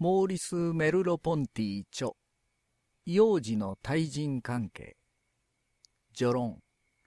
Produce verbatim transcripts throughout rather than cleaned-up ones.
モーリス・メルロポンティ著幼児の対人関係序論。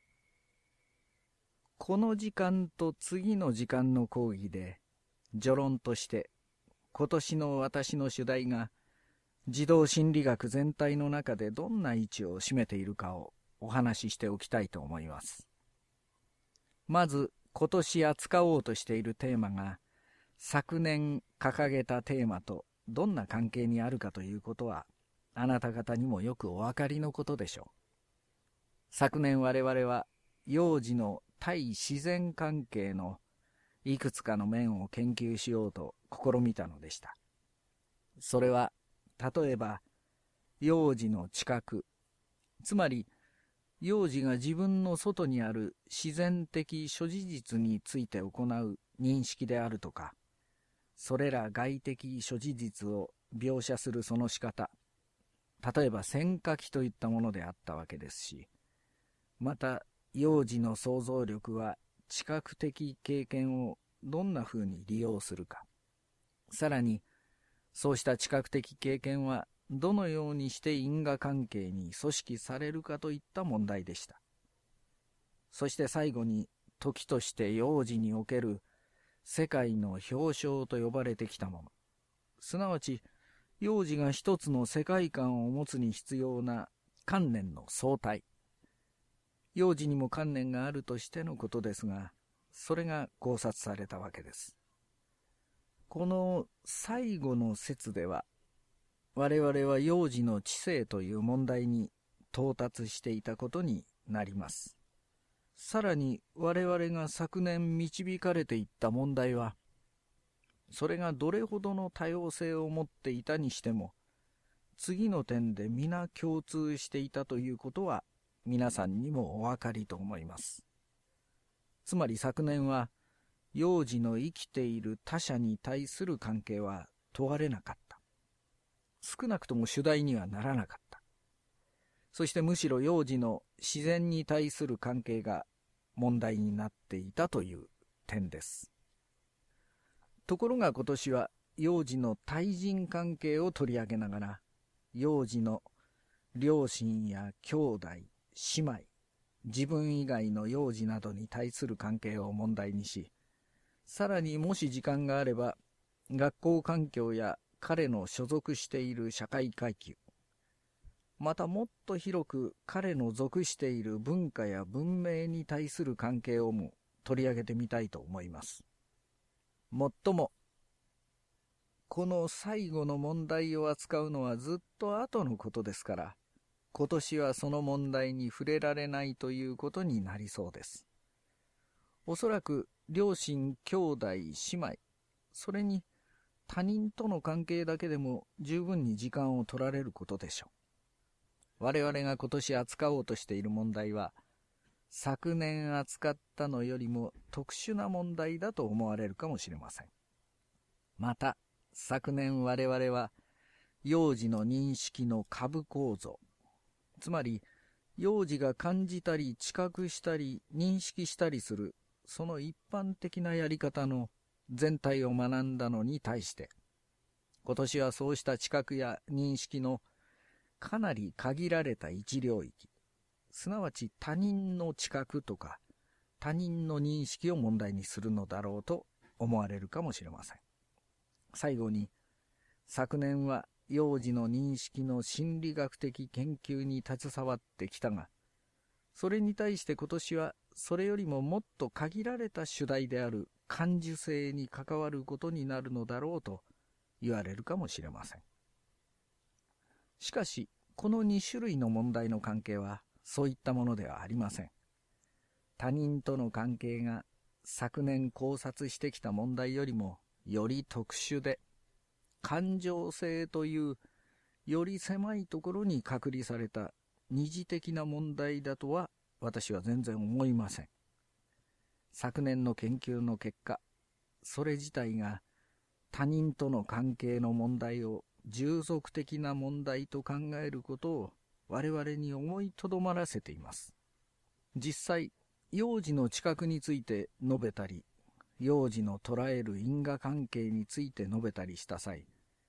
この時間と次の時間の講義で序論として今年の私の主題が児童心理学全体の中でどんな位置を占めているかをお話ししておきたいと思います。まず今年扱おうとしているテーマが昨年掲げたテーマとどんな関係にあるかということはあなた方にもよくお分かりのことでしょう。昨年我々は幼児の対自然関係のいくつかの面を研究しようと試みたのでした。それは例えば幼児の知覚、つまり幼児が自分の外にある自然的諸事実について行う認識であるとか、それら外的諸事実を描写するその仕方、例えば線書きといったものであったわけですし、また幼児の想像力は知覚的経験をどんなふうに利用するか、さらにそうした知覚的経験はどのようにして因果関係に組織されるかといった問題でした。そして最後に時として幼児における世界の表象と呼ばれてきたもの、すなわち幼児が一つの世界観を持つに必要な観念の相対、幼児にも観念があるとしてのことですが、それが考察されたわけです。この最後の説では、我々は幼児の知性という問題に到達していたことになります。さらに我々が昨年導かれていった問題は、それがどれほどの多様性を持っていたにしても、次の点で皆共通していたということは皆さんにもお分かりと思います。つまり昨年は幼児の生きている他者に対する関係は問われなかった。少なくとも主題にはならなかった。そしてむしろ幼児の自然に対する関係が問題になっていたという点です。ところが今年は幼児の対人関係を取り上げながら、幼児の両親や兄弟、姉妹、自分以外の幼児などに対する関係を問題にし、さらにもし時間があれば、学校環境や彼の所属している社会階級、またもっと広く彼の属している文化や文明に対する関係をも取り上げてみたいと思います。もっとも、この最後の問題を扱うのはずっと後のことですから、今年はその問題に触れられないということになりそうです。おそらく両親、兄弟、姉妹、それに他人との関係だけでも十分に時間を取られることでしょう。我々が今年扱おうとしている問題は、昨年扱ったのよりも特殊な問題だと思われるかもしれません。また、昨年我々は幼児の認識の下部構造、つまり幼児が感じたり知覚したり認識したりするその一般的なやり方の全体を学んだのに対して、今年はそうした知覚や認識のかなり限られた一領域、すなわち他人の知覚とか他人の認識を問題にするのだろうと思われるかもしれません。最後に、昨年は幼児の認識の心理学的研究に携わってきたが、それに対して今年はそれよりももっと限られた主題である感受性に関わることになるのだろうと言われるかもしれません。しかし、このに種類の問題の関係はそういったものではありません。他人との関係が昨年考察してきた問題よりもより特殊で、感情性というより狭いところに隔離された二次的な問題だとは私は全然思いません。昨年の研究の結果、それ自体が他人との関係の問題を従属的な問題と考えることを我々に思いとどまらせています。実際、幼児の知覚について述べたり、幼児の捉える因果関係について述べたりした際、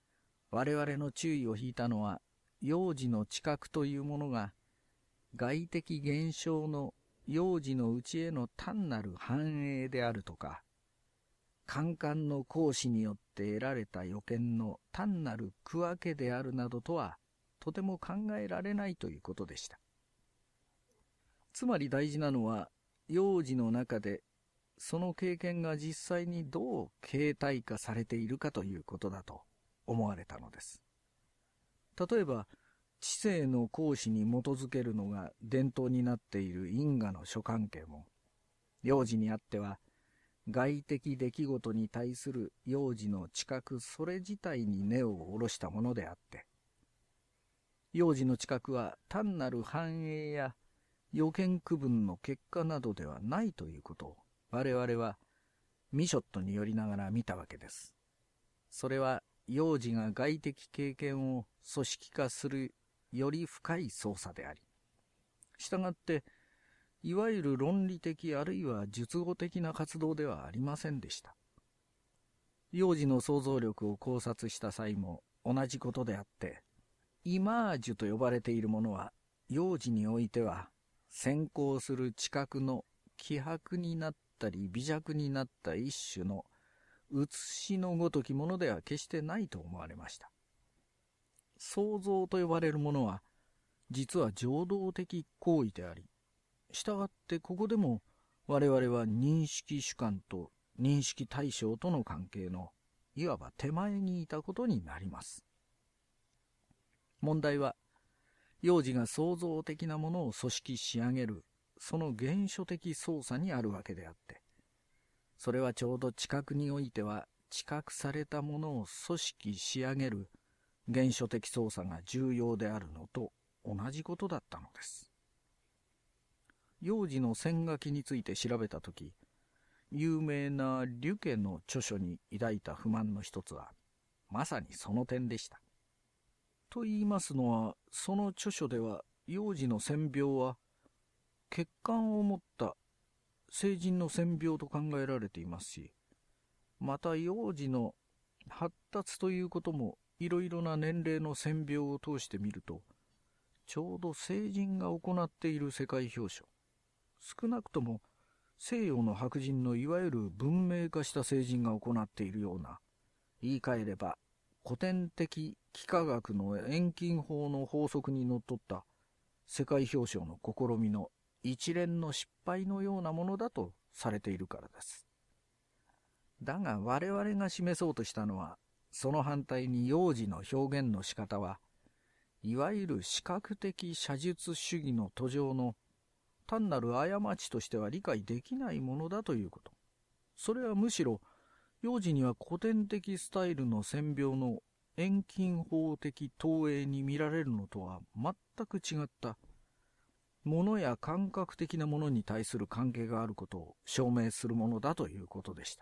我々の注意を引いたのは、幼児の知覚というものが、外的現象の幼児の内への単なる反映であるとか、感官の行使によって得られた予見の単なる区分けであるなどとは、とても考えられないということでした。つまり大事なのは、幼児の中で、その経験が実際にどう形態化されているかということだと思われたのです。例えば、知性の行使に基づけるのが伝統になっている因果の諸関係も、幼児にあっては、外的出来事に対する幼児の知覚それ自体に根を下ろしたものであって、幼児の知覚は単なる反映や予見区分の結果などではないということを我々はミショットによりながら見たわけです。それは幼児が外的経験を組織化するより深い操作であり、したがっていわゆる論理的あるいは術語的な活動ではありませんでした。幼児の想像力を考察した際も同じことであって、イマージュと呼ばれているものは幼児においては先行する知覚の希薄になったり微弱になった一種の写しのごときものでは決してないと思われました。想像と呼ばれるものは実は情動的行為であり、したがってここでも我々は認識主観と認識対象との関係のいわば手前にいたことになります。問題は幼児が創造的なものを組織し上げるその原初的操作にあるわけであって、それはちょうど知覚においては知覚されたものを組織し上げる原初的操作が重要であるのと同じことだったのです。幼児の線書きについて調べたとき、有名なリュケの著書に抱いた不満の一つはまさにその点でした。と言いますのは、その著書では幼児の線描は血管を持った成人の線描と考えられていますし、また幼児の発達ということもいろいろな年齢の線描を通してみると、ちょうど成人が行っている世界表彰、少なくとも西洋の白人のいわゆる文明化した成人が行っているような、言い換えれば古典的幾何学の遠近法の法則にのっとった世界表彰の試みの一連の失敗のようなものだとされているからです。だが我々が示そうとしたのは、その反対に幼児の表現の仕方は、いわゆる視覚的写実主義の途上の単なる過ちとしては理解できないものだということ。それはむしろ幼児には古典的スタイルの線描の遠近法的投影に見られるのとは全く違った物や感覚的なものに対する関係があることを証明するものだということでした。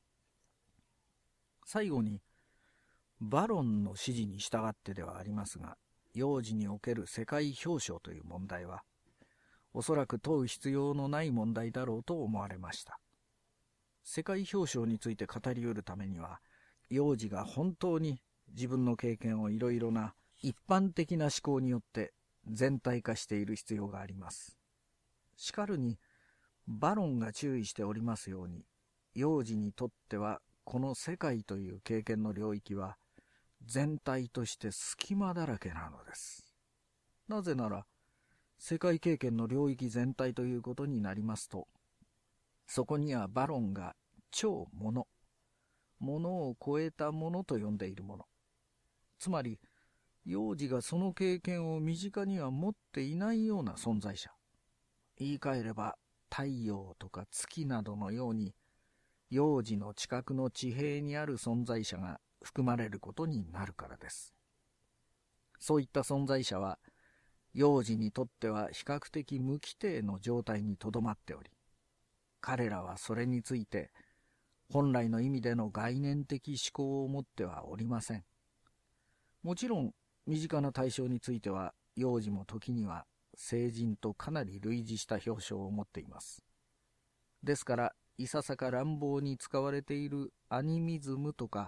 最後に、バロンの指示に従ってではありますが、幼児における世界表彰という問題は、おそらく問う必要のない問題だろうと思われました。世界表彰について語り得るためには、幼児が本当に自分の経験をいろいろな一般的な思考によって全体化している必要があります。しかるに、バロンが注意しておりますように、幼児にとってはこの世界という経験の領域は全体として隙間だらけなのです。なぜなら、世界経験の領域全体ということになりますと、そこにはバロンが超もの、ものを超えたものと呼んでいるもの、つまり幼児がその経験を身近には持っていないような存在者、言い換えれば太陽とか月などのように幼児の知覚の地平にある存在者が含まれることになるからです。そういった存在者は幼児にとっては比較的無規定の状態にとどまっており、彼らはそれについて本来の意味での概念的思考を持ってはおりません。もちろん身近な対象については幼児も時には成人とかなり類似した表彰を持っています。ですからいささか乱暴に使われているアニミズムとか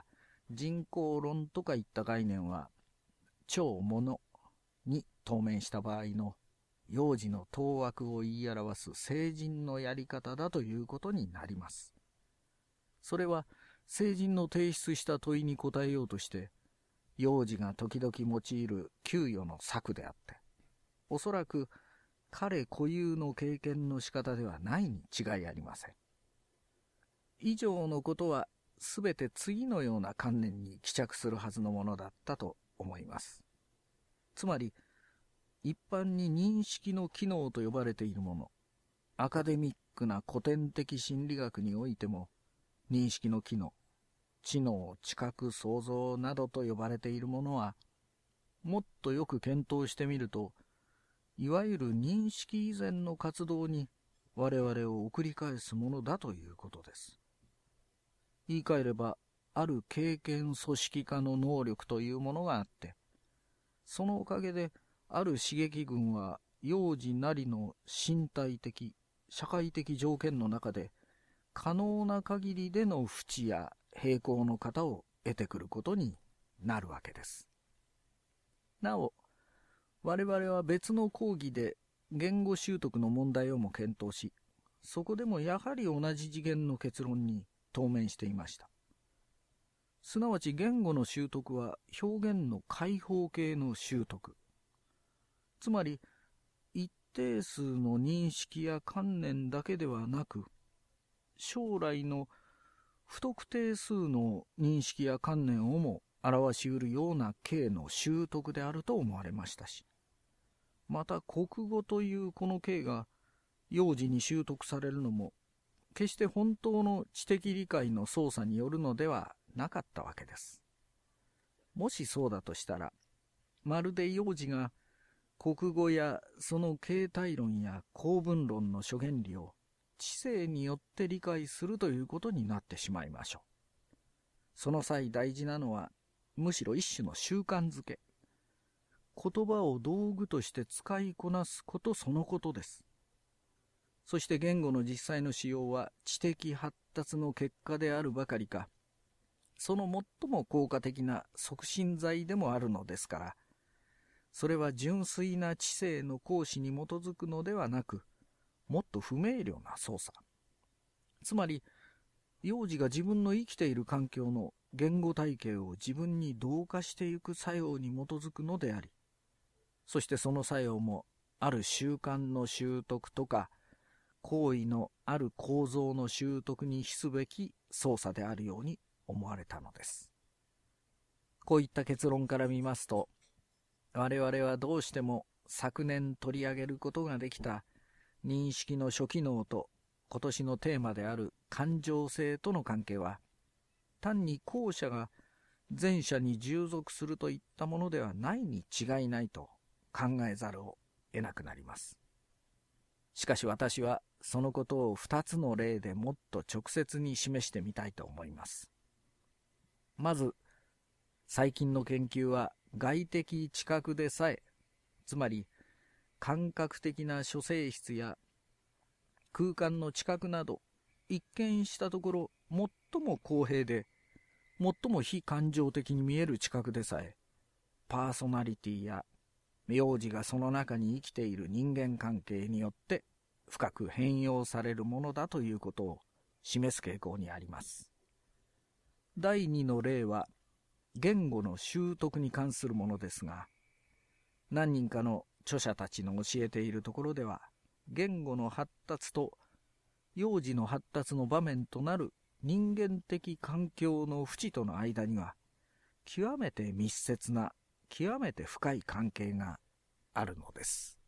人工論とかいった概念は、超物に当面した場合の幼児の当惑を言い表す聖人のやり方だということになります。それは聖人の提出した問いに答えようとして、幼児が時々用いる給与の策であって、おそらく彼固有の経験の仕方ではないに違いありません。以上のことはすべて次のような観念に帰着するはずのものだったと思います。つまり、一般に認識の機能と呼ばれているもの、アカデミックな古典的心理学においても、認識の機能、知能、知覚、想像などと呼ばれているものは、もっとよく検討してみると、いわゆる認識以前の活動に我々を送り返すものだということです。言い換えれば、ある経験組織化の能力というものがあって、そのおかげで、ある刺激群は幼児なりの身体的、社会的条件の中で、可能な限りでの不知や平行の型を得てくることになるわけです。なお、我々は別の講義で言語習得の問題をも検討し、そこでもやはり同じ次元の結論に当面していました。すなわち言語の習得は表現の開放系の習得。つまり、一定数の認識や観念だけではなく、将来の不特定数の認識や観念をも表し得るような形の習得であると思われましたし、また国語というこの形が幼児に習得されるのも、決して本当の知的理解の操作によるのではなかったわけです。もしそうだとしたら、まるで幼児が国語やその形態論や構文論の諸原理を知性によって理解するということになってしまいましょう。その際大事なのは、むしろ一種の習慣づけ。言葉を道具として使いこなすことそのことです。そして言語の実際の使用は知的発達の結果であるばかりか、その最も効果的な促進剤でもあるのですから、それは純粋な知性の行使に基づくのではなく、もっと不明瞭な操作。つまり、幼児が自分の生きている環境の言語体系を自分に同化していく作用に基づくのであり、そしてその作用もある習慣の習得とか、行為のある構造の習得に比すべき操作であるように思われたのです。こういった結論から見ますと、我々はどうしても昨年取り上げることができた認識の諸機能と今年のテーマである感情性との関係は、単に後者が前者に従属するといったものではないに違いないと考えざるを得なくなります。しかし私はそのことを二つの例でもっと直接に示してみたいと思います。まず、最近の研究は外的知覚でさえ、つまり感覚的な諸性質や空間の知覚など、一見したところ最も公平で最も非感情的に見える知覚でさえ、パーソナリティや幼児がその中に生きている人間関係によって深く変容されるものだということを示す傾向にあります。第二の例は言語の習得に関するものですが、何人かの著者たちの教えているところでは、言語の発達と幼児の発達の場面となる人間的環境の淵との間には、極めて密接な、極めて深い関係があるのです。